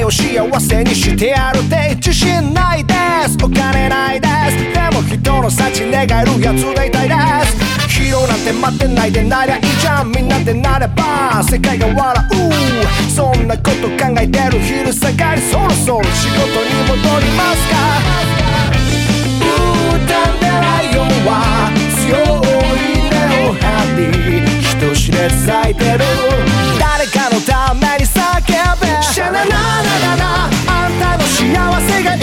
を幸せにしてやるって自信ないです、お金ないです、でも人の幸願えるやつでいたいです。ヒーローなんて待ってないでなりゃいいじゃん、みんなでなれば世界が笑う。そんなこと考えてる昼下がり、そろそろ仕事に戻りますか。歌ってライオンは強い根を張り人知れず咲いてる。誰かのために叫べシャナナナナナ、あんたの幸せが一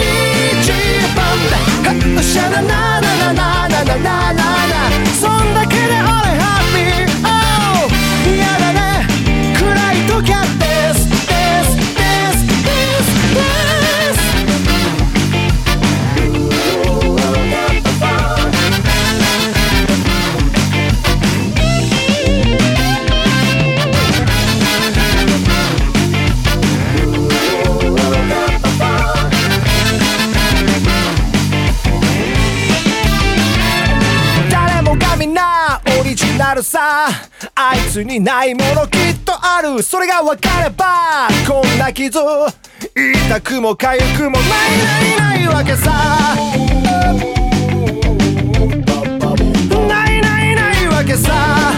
番だ。シャナナナナナナナナナ、そんだけで俺ハッピー。Oh 嫌だね暗い時はですですですですです。誰もがみんなオリジナルさ、あいつにないものきっとある。それが分かればこんな傷痛くも痒くもないわけさ。ないわけさ。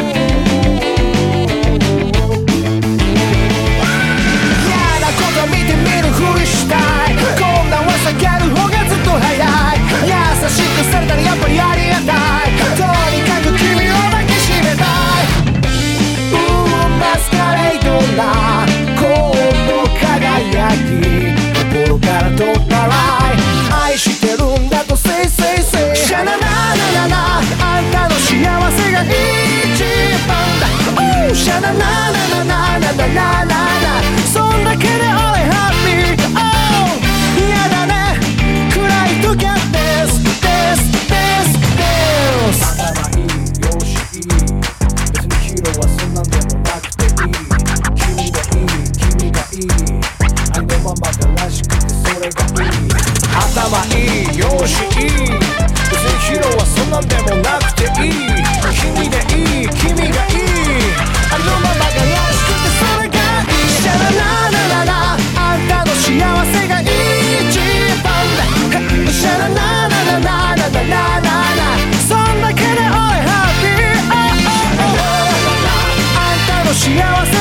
嫌なこと見てみるふりしたい、こんなんは避ける方がずっと早い。優しくされたらやっぱりありがたい、とにかく君を抱きしめたい。マスカレードなこの輝き、心から取ったらい、愛してるんだと Say say say シャナナナナナ、あんたの幸せが一番だ。シャナナナナナナナナナ、そんだけで俺ハッピー。嫌だね暗い時はですですですです。頭いいよしいい、別にヒーローはそんなんでもなくていい。君がいい君がいい、あのままがらしくてそれがいい。頭いいよしいい、別にヒーローはそんなんでもなくていい。君でいい君がいい、あのままがらしくてそれがいい。シャラララララ、あんたの幸せが一番だ。シャラララララララララ、そんだけで俺ハッピー。あんたの幸せ